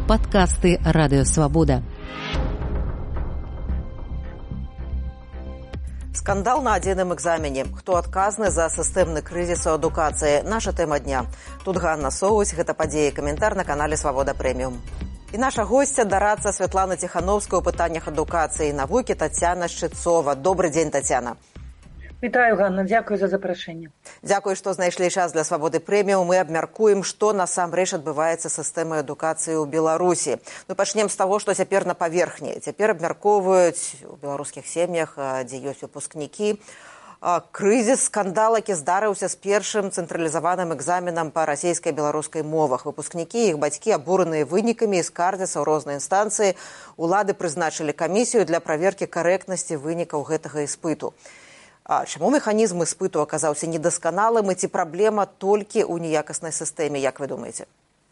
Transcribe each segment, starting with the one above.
Падкасты Радыёвабода. Скандал на адзіным экзамене. Хто адказны за сістэмны крызіс у адукацыі? Наша тэма дня. Тут Ганна Соусь, гэта падзеі, каментар на канале Свабода Прэміум. І наша госця, дарадца Святлана Ціхановская ў пытаннях адукацыі і навукі Тацяна Шчыцова. Добры дзень, Тацяна. Вітаю, Ганна, дзякую за запрашэнне. Дзякую, што знайшлі час для Свабоды Прэміум. Мы абмяркуем, што насамрэч адбываецца з сістэмай адукацыі ў Беларусі. Пачнем з таго, што цяпер на паверхні. Цяпер абмяркоўваюць у беларускіх сем'ях, дзе ёсць выпускнікі, крызіс, скандал, які здарыўся з першым цэнтралізаваным экзаменам па расійскай і беларускай мовах. Выпускнікі і іх бацькі абураныя вынікамі і скардзяцца ў розныя інстанцыі. Улады прызначылі камісію для праверкі карэктнасці вынікаў гэтага іспыту. Чаму механізм іспыту аказаўся недасканалым і ці праблема толькі ў неякаснай сістэме, як вы думаеце?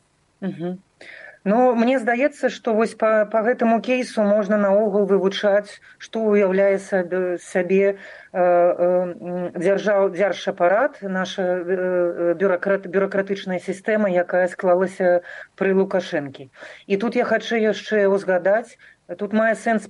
Ну, мне здаецца, што вось па гэтаму кейсу можна наогул вывучаць, што ўяўляе сабе дзяржапарат, наша бюракратычная сістэма, якая склалася пры Лукашэнкі. І тут я хачу яшчэ узгадаць, тут мае сэнс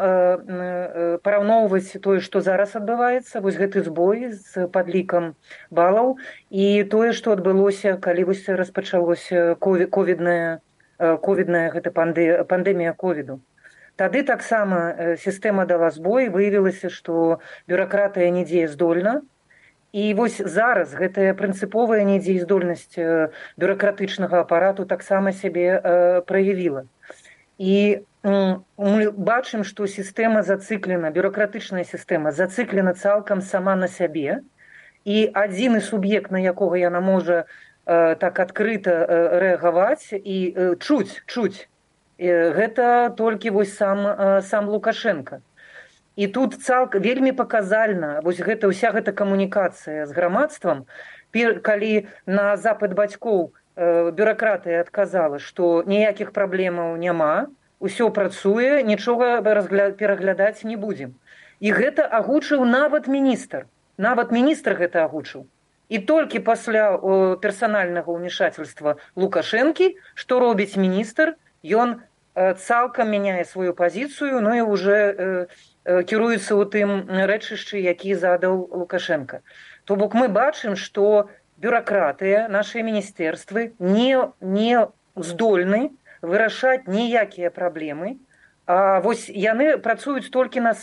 параўноўваць тое, што зараз адбываецца, вось гэты збой з падлікам балаў, і тое, што адбылося, калі вось распачалося ковідная гэта пандэмія ковіду. Тады таксама сістэма дала збой, выявілася, што бюракратыя не дзеяздольна, і вось зараз гэтая прынцыповая недзеяздольнасць бюракратычнага апарату таксама сябе праявіла. І мы бачым, што сістэма зацыклена, бюракратычная сістэма зацыклена цалкам сама на сябе, і адзіны суб'ект, на якога яна можа так адкрыта рэагаваць і чуць, гэта толькі вось сам Лукашенко. І тут вельмі паказальна вось ўся гэта камунікацыя з грамадствам, калі на запыт бацькоў бюракратыя адказала, што ніякіх праблемаў няма, усё працуе, нічога пераглядаць не будзем. І гэта агучыў нават міністр. Нават міністр гэта агучыў. І толькі пасля персанальнага ўмешательства Лукашэнкі, што робіць міністр, ён цалкам мяняе сваю пазіцыю, ну і ўжо кіруецца ў тым рэчышчы, які задаў Лукашенко. То бок мы бачым, што бюракратыя, нашыя міністэрствы не здольны вырашаць ніякія праблемы, а вось яны працуюць толькі на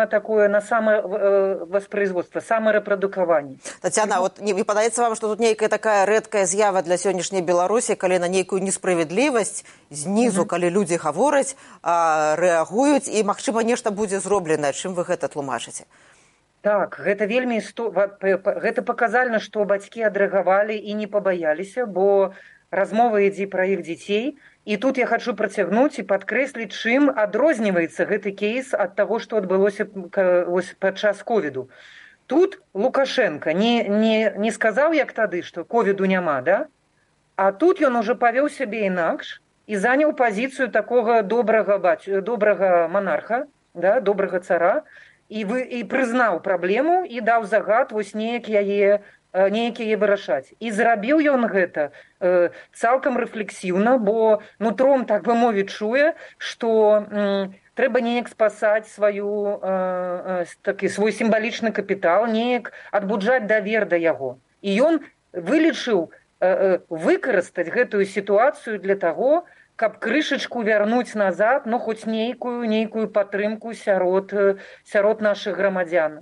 самавоспрайзводства, самарэпрадукаванне. Тацяна, не падаецца вам, што тут нейкая такая рэдкая з'ява для сённяшняй Беларусі, калі на нейкую несправядлівасць знізу, калі людзі гавораць, рэагуюць, і, магчыма, нешта будзе зроблена. Чым вы гэта тлумачыце? Так, гэта вельмі гэта паказальна, што бацькі адрэагавалі і не пабаяліся, бо размова ідзе пра іх дзяцей. І тут я хачу працягнуць і падкрэсліць, чым адрозніваецца гэты кейс ад таго, што адбылося падчас ковіду. Тут Лукашенко не сказаў, як тады, што ковіду няма, да? А тут ён ужо павёў сябе інакш і заняў пазіцыю такога добрага манарха, да, добрага цара, і прызнаў праблему і даў загад вось неяк яе вырашаць. І зрабіў ён гэта цалкам рэфлексіўна, бо нутром, так бы мовіць, чуе, што трэба неяк спасаць свой сімвалічны капітал, неяк адбуджаць давер да яго. І ён вылічыў выкарыстаць гэтую сітуацыю для таго, каб крышачку вярнуць назад, ну, хоць нейкую падтрымку сярод нашых грамадзян.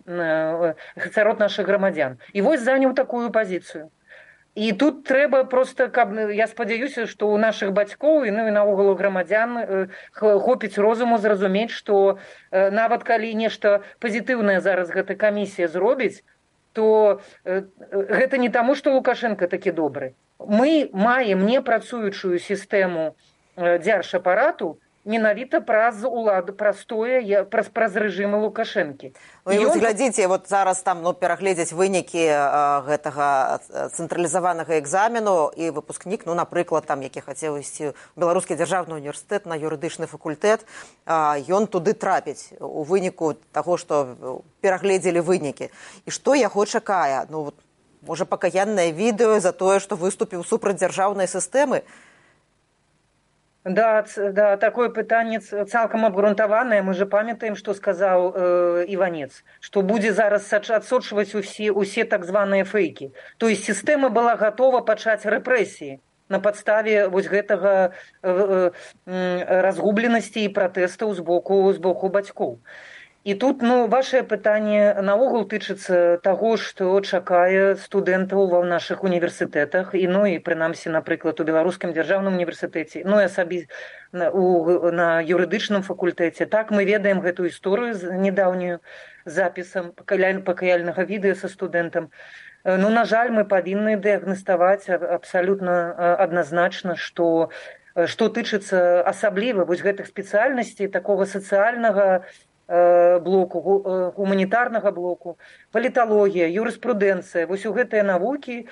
І вось заняў такую пазіцыю. І тут трэба проста, я спадзяюся, што ў нашых бацькоў і наогул грамадзян хопіць розуму зразумець, што нават калі нешта пазітыўнае зараз гэта камісія зробіць, то гэта не таму, што Лукашенко такі добры. Мы маем непрацуючую сістэму дзяржапарату менавіта праз улады, праз рэжымы Лукашэнкі. Ну, і глядзіце, вот зараз там перагледзяць вынікі гэтага цэнтралізаванага экзамену, і выпускнік, напрыклад, там, які хацеў ісці ў Беларускі дзяржаўны універсітэт на юрыдычны факультэт, ён туды трапіць у выніку таго, што перагледзелі вынікі. І што яго чакае? Можа, пакаяннае відэо за тое, што выступіў супраць дзяржаўнай сістэмы? Да, да, такое пытанне цалкам абгрунтаванае. Мы же памятаем, што сказаў Іванец, што будзе зараз адсочваць усе так званыя фейкі. То есть сістэма была гатова пачаць рэпрэсіі на падставе вось гэтага разгубленасці і пратэстаў з боку бацькоў. І тут ваше пытанне наогул тычыцца таго, што чакае студэнтаў ва нашых універсітэтах і прынамсі, напрыклад, у беларускам дзяржаўным універсітэце, і на юрыдычным факультэце. Так мы ведаем гэтую історыю з нядаўнюю запісам пакаяльнага відэа са студэнтам. На жаль, мы павінны дыягнаставаць абсалютна адназначна, што тычыцца асабліва вось гэтых спецыяльнасцей такога сацыяльнага блоку, гуманітарнага блоку, паліталогія, юрыспрудэнцыя, вось у гэтыя навукі,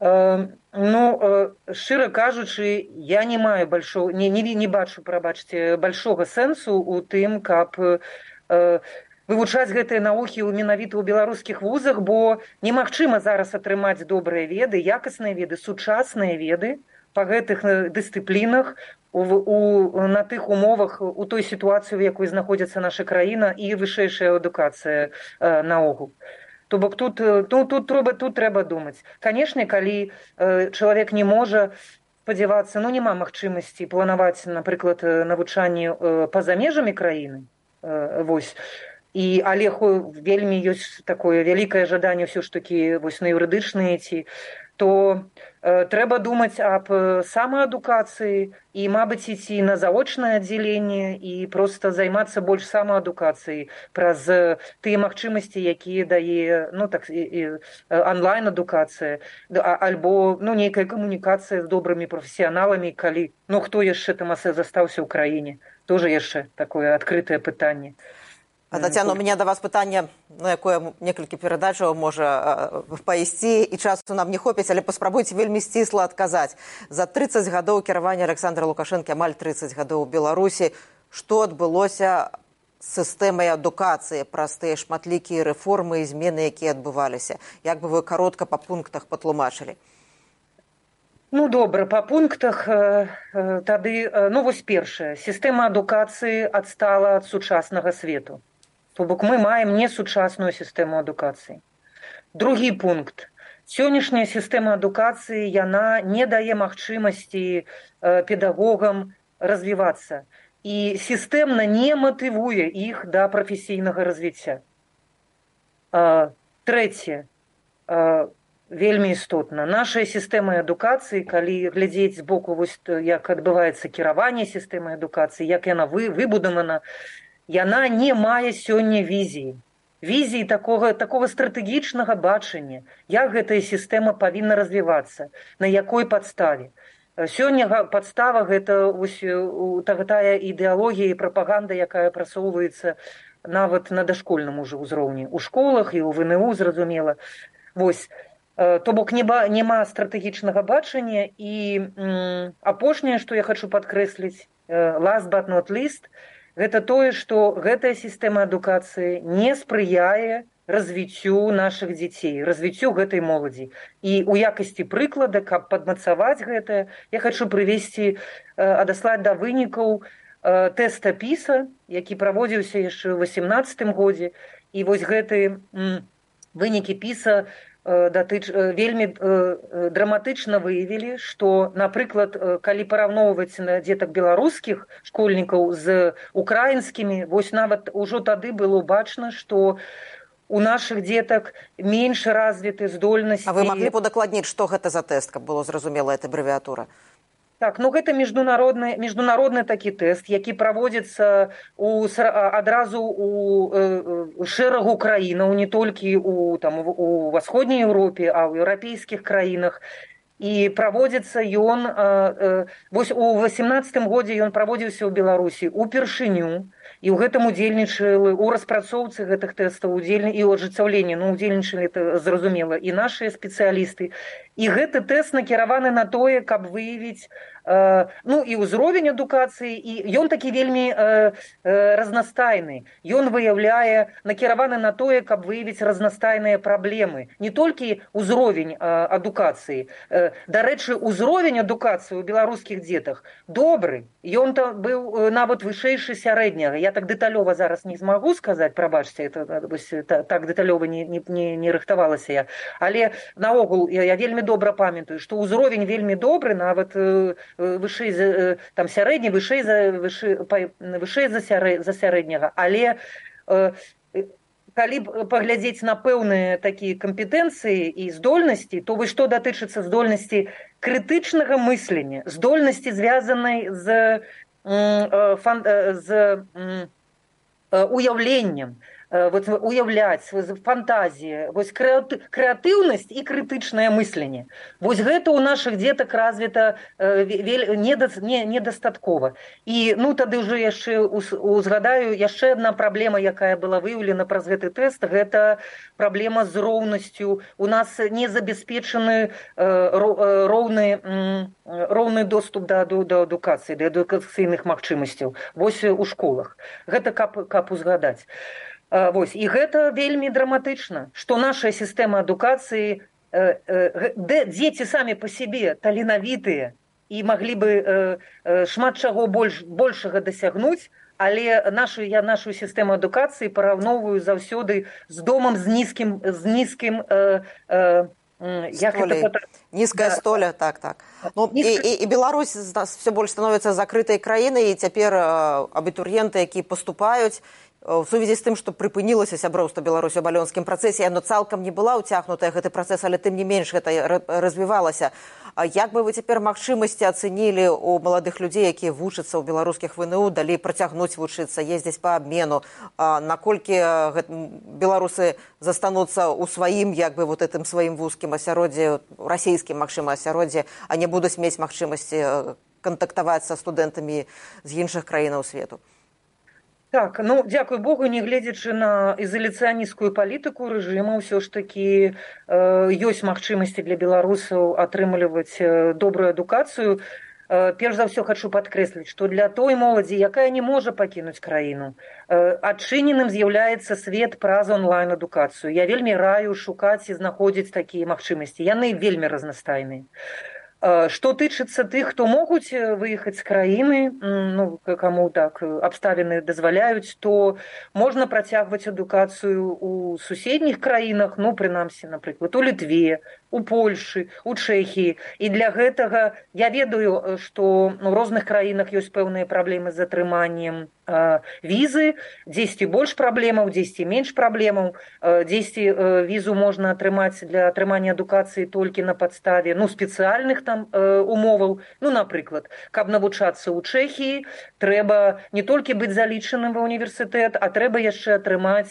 шчыра кажучы, я не маю не бачу, прабачце, большога сэнсу у тым, каб вывучаць гэтыя навукі менавіта ў беларускіх вузах, бо немагчыма зараз атрымаць добрыя веды, якасныя веды, сучасныя веды па гэтых дысцыплінах на тых умовах, у той сітуацыі, у якой знаходзіцца наша краіна і вышэйшая адукацыя наогул. То бок тут трэба думаць. Канешне, калі чалавек не можа спадзявацца, няма магчымасці планаваць, напрыклад, навучанне па-за межамі краіны, але вельмі ёсць такое вялікае жаданне ўсё ж такі на юрыдычныя ці, то трэба думаць аб самаадукацыі і, мабыць, ісці на заочнае аддзяленне і проста займацца больш самаадукацыяй праз тыя магчымасці, якія дае онлайн-адукацыя, альбо нейкая камунікацыя з добрымі прафесіяналамі, калі хто яшчэ там застаўся ў краіне. Тоже яшчэ такое адкрытае пытанне. Тацяна, у меня до вас пытанне, на якое некалькі перадачаў можа пайсці, і часу нам не хопіць, але паспрабуйце вельмі сцісла адказаць. За 30 гадоў кіравання Александра Лукашэнкі, амаль 30 гадоў у Беларусі, што адбылося з сістэмай адукацыі праз тыя шматлікія рэформы і змены, якія адбываліся? Як бы вы каротка па пунктах патлумачылі? Добра, па пунктах тады, вось першае. Сістэма адукацыі адстала ад сучаснага свету. То бок мы маем несучасную сістэму адукацыі. Другі пункт. Сённяшняя сістэма адукацыі, яна не дае магчымасці педагогам развівацца і сістэмна не матывуе іх да прафесійнага развіцця. Трэцяе. Вельмі істотна. Нашая сістэма адукацыі, калі глядзець збоку, як адбываецца кіраванне сістэмай адукацыі, як яна выбудавана, яна не мае сёння візіі. Візіі такога стратэгічнага бачання, як гэтая сістэма павінна развівацца, на якой падставе. Сёння падстава гэта тая ідэалогія і прапаганда, якая прасоўваецца нават на дашкольным ужо ўзроўні. У школах і ў ВНУ, зразумела. То бок няма стратэгічнага бачання, і апошняе, што я хачу падкрэсліць, last but not least, гэта тое, што гэтая сістэма адукацыі не спрыяе развіццю нашых дзяцей, развіццю гэтай моладзі. І ў якасці прыклада, каб падмацаваць гэтае, я хачу адаслаць да вынікаў тэста PISA, які праводзіўся яшчэ ў 2018 годзе. І вось гэтыя вынікі PISA вельмі драматычна выявілі, што, напрыклад, калі параўноўваць дзетак беларускіх школьнікаў з украінскімі, вось нават ужо тады было бачна, што у нашых дзетак менш развіты здольнасці. А вы маглі б удакладніць, што гэта за тэст, каб было зразумела эта абрэвіатура? Так, гэта міжнародны такі тэст, які праводзіцца адразу у шэрагу краінаў, не толькі у Усходняй Еўропе, а ў еўрапейскіх краінах. І праводзіцца ён, вось у 2018 годзе ён праводзіўся ў Беларусі упершыню, і ў гэтым удзельнічалі, у распрацоўцы гэтых тэстаў і ў ажыццяўленні, удзельнічалі, зразумела, і нашыя спецыялісты. І гэты тэст накіраваны на тое, каб выявіць ну і ўзровень адукацыі, і ён такі вельмі разнастайны. Ён выяўляе, накіраваны на тое, каб выявіць разнастайныя праблемы. Не толькі ўзровень адукацыі. Дарэчы, ўзровень адукацыі ў беларускіх дзетах добры. Ён там быў нават вышэйшы сярэдняга. Я так дэталёва зараз не змагу сказаць, прабачце, так дэталёва не рыхтавалася я. Але наогул я вельмі добра памятаю, што ўзровень вельмі добры, нават вышэй там сярэдні, вышэй за сярэдняга. Але калі паглядзець на пэўныя такія кампетэнцыі і здольнасці, то вось што датычыцца здольнасці крытычнага мыслення, здольнасці звязанай з уяўленнем, уяўляць, фантазія, вось крэатыўнасць і крытычнае мысленне. Вось гэта ў нашых дзетак развіта недастаткова. І ну тады ўжо яшчэ узгадаю, яшчэ адна праблема, якая была выяўлена праз гэты тэст, гэта праблема з роўнасцю. У нас не забяспечаны роўны доступ да адукацыі, да адукацыйных магчымасцяў. Вось у школах. Гэта каб узгадаць. Вось, і гэта вельмі драматычна, што наша сістэма адукацыі, дзеці самі па сябе таленавітыя і маглі бы шмат чаго большага дасягнуць, але я нашу сістэму адукацыі параўноўваю заўсёды з домам з нізкім низкая столя, так. Ну, и Беларусь все больше становится закрытой краиной, и теперь абітурыенты, якія паступаюць, у сувязі з тым, што прыпынілася сяброўства Беларусі ў балёнскім працэсе, яно цалкам не была ўцягнутая гэты працэс, але тым не менш гэта развівалася. Як бы вы цяпер магчымасці ацэнілі у маладых людзей, якія вучацца ў беларускіх ВНУ, далей працягнуць вучыцца, ездзіць па абмену, наколькі беларусы застануцца ў сваім, як бы вот гэтым сваім вузкім асяроддзі, расійскім, магчыма, асяроддзі, а не будуць мець магчымасці кантактаваць са студэнтамі з іншых краінаў свету? Так, ну, дзякуй Богу, не гледзячы на ізаляцыянісцкую палітыку рэжыма, ўсё ж такі ёсць магчымасці для беларусаў атрымліваць добрую адукацыю. Перш за ўсё хачу падкрэсліць, што для той моладзі, якая не можа пакінуць краіну, адчыненым з'яўляецца свет праз онлайн-адукацыю. Я вельмі раю шукаць і знаходзіць такія магчымасці. Яны вельмі разнастайныя. Што тычыцца тых, хто могуць выехаць з краіны, ну, каму так абставіны дазваляюць, то можна працягваць адукацыю ў суседніх краінах, ну, прынамсі, напрыклад, у Літве, у Польшы, у Чэхіі. І для гэтага я ведаю, што ў розных краінах ёсць пэўныя праблемы з атрыманнем візы, дзесьці больш праблемаў, дзесьці менш праблемаў, дзесьці візу можна атрымаць для атрымання адукацыі толькі на падставе, ну, спецыяльных там умоваў. Ну, напрыклад, каб навучацца ў Чэхіі, трэба не толькі быць залічаным ва універсітэт, а трэба яшчэ атрымаць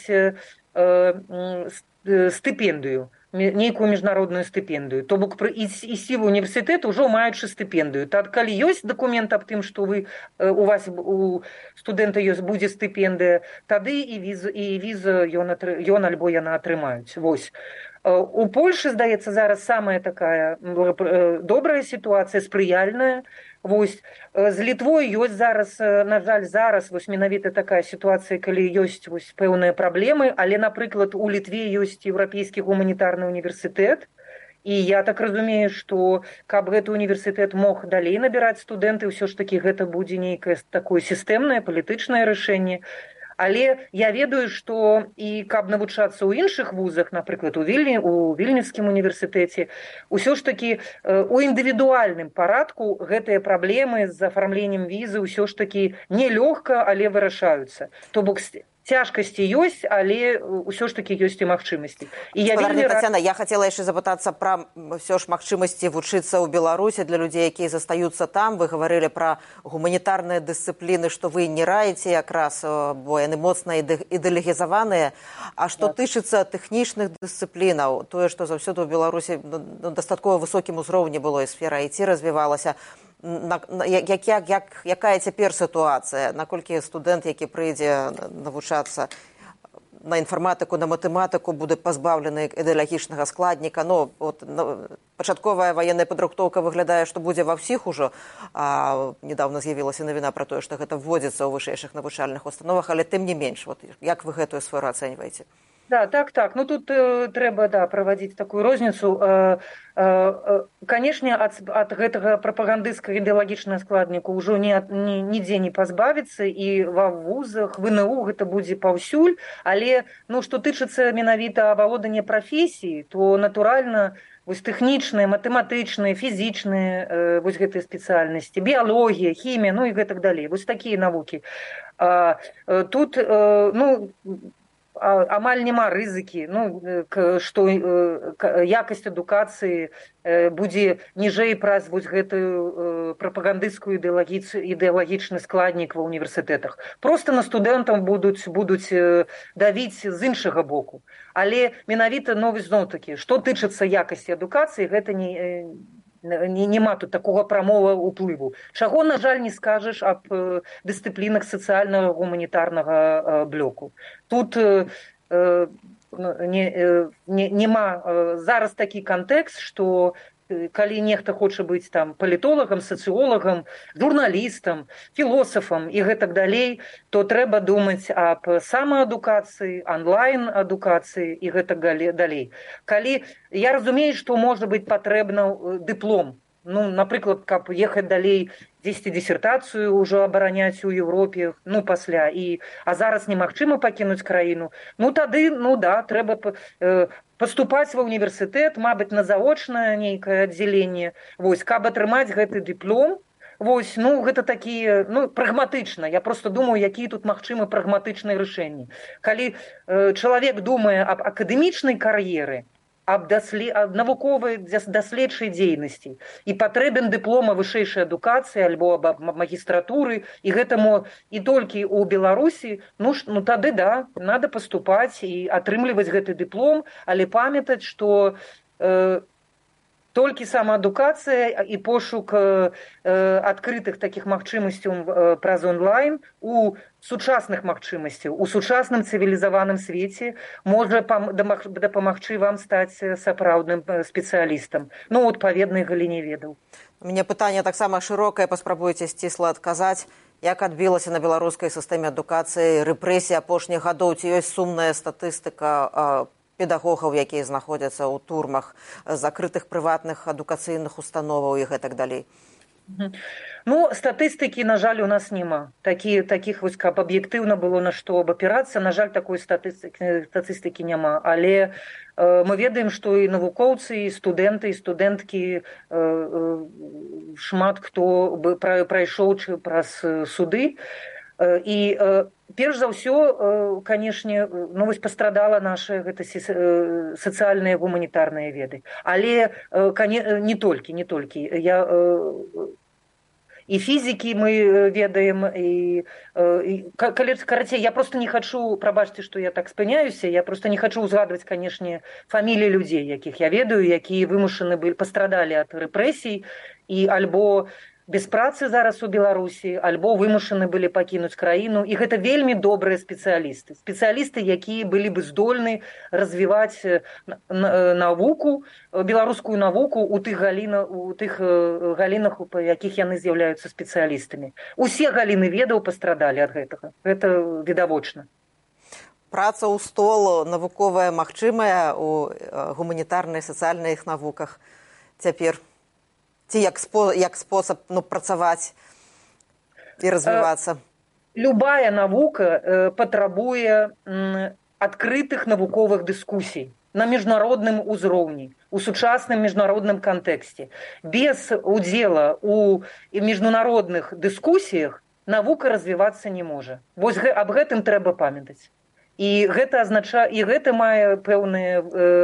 стыпендыю, нейкую міжнародную стыпендыю. То бок ісці в універсітэт ужо маючы стыпендыю. Так, калі ёсць дакумент аб тым, што у вас у студэнта будзе стыпендыя, тады і віза ён альбо яна атрымаюць. Вось. У Польшы, здаецца, зараз самая такая добрая сітуацыя, спрыяльная. Вось. З Літвой ёсць зараз, на жаль, вось менавіта такая сітуацыя, калі ёсць вось пэўныя праблемы, але, напрыклад, у Літве ёсць еўрапейскі гуманітарны універсітэт, і я так разумею, што каб гэты універсітэт мог далей набіраць студэнты, ўсё ж такі гэта будзе нейкае такое сістэмнае палітычнае рашэнне. Але я ведаю, што і каб навучацца ў іншых вузах, напрыклад, у Вільнюсскім універсітэце, усё ж такі у індывідуальным парадку гэтыя праблемы з афармленнем візы ўсё ж такі нелёгка, але вырашаюцца. То бок цяжкасці ёсць, але ўсё ж такі ёсць і магчымасці. І Тацяна, я хацела яшчэ запытацца пра ўсё ж магчымасці вучыцца ў Беларусі для людзей, якія застаюцца там. Вы гаварылі пра гуманітарныя дысцыпліны, што вы не раіце якраз, бо яны моцна ідэалогізаваныя. А што тычыцца тэхнічных дысцыплінаў, тое, што заўсёды ў Беларусі дастаткова высокім узроўні было, і сфера IT развівалася, якая цяпер сітуацыя, наколькі студэнт, які прыйдзе навучацца, на інфарматыку, на матэматыку будзе пазбаўлены ідэалагічнага складніка. Ну, от, пачатковая ваенная падрыхтоўка выглядае, што будзе ва ўсіх ужо. Недавно з'явілася навіна пра тое, што гэта вводзіцца ў вышэйшых навучальных установах, але тым не менш. Вот, як вы гэтую сферу ацэньваеце? Да, так. Ну, тут трэба, праводзіць такую розніцу. Канешне, ад гэтага прапагандысцкага ідэалагічнага складніку ўжо нідзе не пазбавіцца, і ва вузах, ВНУ гэта будзе паўсюль, але, ну, што тычыцца менавіта авалодання прафесіі, то, натуральна, вось тэхнічныя, матэматычныя, фізічныя, вось гэтыя спецыяльнасці, біялогія, хімія, ну і гэтак далей. Вось такія навукі. Тут, ну, амаль няма рызыкі, ну, што якасць адукацыі будзе ніжэй праз вось гэтую прапагандысцкую ідэалагічны складнік ва ўніверсітэтах. Проста на студэнтам будуць давіць з іншага боку. Але менавіта, ну, зноў-такі, што тычыцца якасці адукацыі, гэта няма тут такога прамога ўплыву. Чаго, на жаль, не скажаш аб дысцыплінах сацыяльнага гуманітарнага блоку. Тут няма зараз такі кантэкст, што калі нехта хоча быць там палітолагам, сацыолагам, журналістам, філосафам і гэтак далей, то трэба думаць аб самаадукацыі, онлайн-адукацыі і гэтак далей. Калі я разумею, што можа быць патрэбна дыплом, ну, напрыклад, каб ехаць далей, дзесьці дысертацыю ўжо абараняць у Еўропе, ну, пасля, а зараз немагчыма пакінуць краіну, ну, тады, ну, да, трэба паступаць ва ўніверсітэт, мабыць, на заочнае нейкае аддзяленне, вось, каб атрымаць гэты дыплом, вось, ну, гэта такія, ну, прагматычна, я просто думаю, якія тут магчымы прагматычныя рашэнні. Калі чалавек думае аб акадэмічнай кар'еры, аб навуковай даследчай дзейнасці і патрэбен дыплома вышэйшай адукацыі альбо аб магістратуры, і гэтаму і толькі ў Беларусі, ну тады да, надо паступаць і атрымліваць гэты дыплом, але памятаць, што толькі самаадукацыя і пошук адкрытых такіх магчымасцяў праз онлайн у сучасных магчымасцяў, у сучасным цывілізаваным свеце можа дапамагчы вам стаць сапраўдным спецыялістам, ну, у адпаведнай галіне ведаў. У мяне пытанне таксама шырокае, паспрабуйце сцісла адказаць. Як адбілася на беларускай сістэме адукацыі рэпрэсіі апошніх гадоў? Ці ёсць сумная статыстыка педагогаў, якія знаходзяцца ў турмах, закрытых прыватных адукацыйных установаў і гэтак далей? Ну, статыстыкі, на жаль, у нас няма. Такіх вось, каб аб'ектыўна было на што абапірацца, на жаль, такой статыстыкі няма. Але мы ведаем, што і навукоўцы, і студэнты, і студэнткі, шмат хто прайшоў праз суды. І перш за ўсё, канешне, ну, вось пастрадала наша гэта сацыяльныя гуманітарныя веды. Але не толькі. І фізікі мы ведаем, карацей, я просто не хачу, прабачце, што я так спыняюся, я просто не хачу ўзгадваць, канешне, фаміліі людзей, якіх я ведаю, якія вымушаны пастрадалі ад рэпрэсій, і альбо без працы зараз у Беларусі, альбо вымушаны былі пакінуць краіну. І гэта вельмі добрыя спецыялісты. Спецыялісты, якія былі бы здольны развіваць навуку, беларускую навуку у тых галінах, па якіх яны з'яўляюцца спецыялістамі. Усе галіны ведаў пастрадалі ад гэтага. Гэта відавочна. Праца ў стол навуковая магчымая у гуманітарнай, сацыяльных навуках цяпер? Ці як спосаб, ну, працаваць і развівацца? Любая навука патрабуе адкрытых навуковых дыскусій на міжнародным узроўні, у сучасным міжнародным кантэксце. Без удзела ў міжнародных дыскусіях навука развівацца не можа. Вось аб гэтым трэба памятаць. І гэта азначае, і гэта мае пэўныя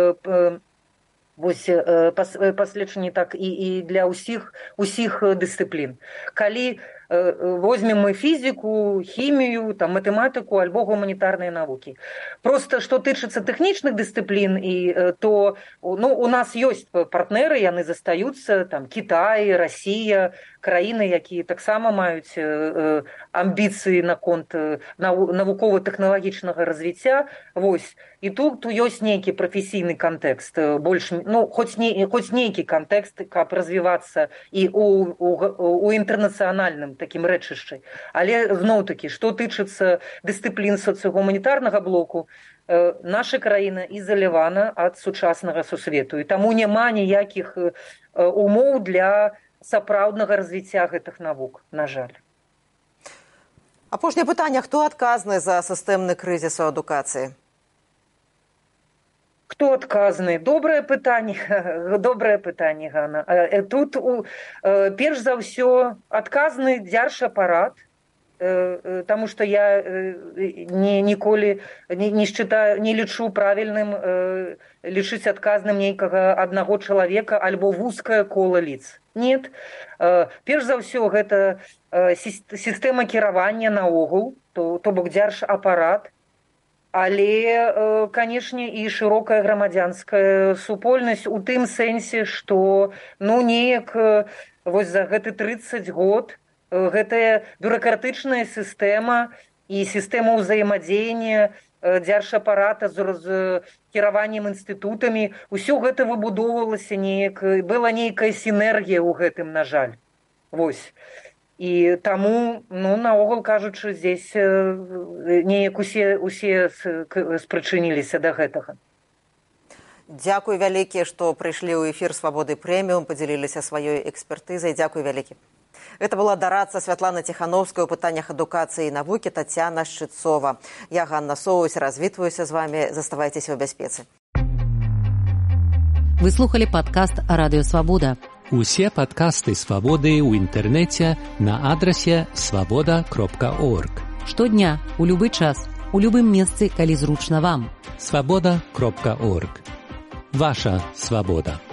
паследчанні так і для ўсіх дысцыплін. Калі возьмем мы фізіку, хімію, там, матэматыку альбо гуманітарныя навукі. Просто што тычыцца тэхнічных дысцыплін, то ну, у нас ёсць партнеры, яны застаюцца, там, Кітай, Расія, краіны, якія таксама маюць амбіцыі наконт навукова-тэхналагічнага развіцця. Вось. І тут ёсць нейкі прафесійны кантэкст, больш, хоць нейкі кантэкст, каб развівацца і у інтэрнацыянальным такім рэчышчы. Але зноў-такі, што тычыцца дысцыплін сацыягуманітарнага блоку, наша краіна ізалявана ад сучаснага сусвету, і таму няма ніякіх умоў для сапраўднага развіцця гэтых навук, на жаль. Апошняе пытанне, хто адказны за сістэмны крызіс у адукацыі? Хто адказны? Добрае пытанне, Ганна. Тут перш за ўсё адказны дзяржапарат, таму што я ніколі не лічу правільным лічыць адказным нейкага аднаго чалавека альбо вузкае кола лиц. Нет. Перш за ўсё гэта сістэма кіравання наогул, то бок дзяржапарат, але, канешне, і шырокая грамадзянская супольнасць у тым сэнсе, што неяк вось за гэты 30 год гэтая бюракратычная сістэма і сістэма ўзаемадзеяння дзяржапарата з кіраваннем інстытутамі, усё гэта выбудоўвалася неяк, была нейкая сінергія ў гэтым, на жаль. Вось. І таму, наогул кажучы, здесь неяк усе спрычыніліся да гэтага. Дзякуй вялікі, што прыйшлі ў эфір «Свабоды прэміум», падзяліліся сваёй экспертызай. Дзякуй вялікі. Это была дорадца Святлана Тихановская у пытаннях адукацыі і навукі Тацяна Шчыцова. Я, Ганна Соусь, развітваюся з вами. Заставайцеся ў бяспецы. Вы слухали падкаст «Радыё Свабода». Усе падкасты «Свабоды» ў інтэрнэце на адрасе свабода.орг. Штодня, у любы час, у любым месцы, калі зручна вам. Свабода.орг. Ваша свабода.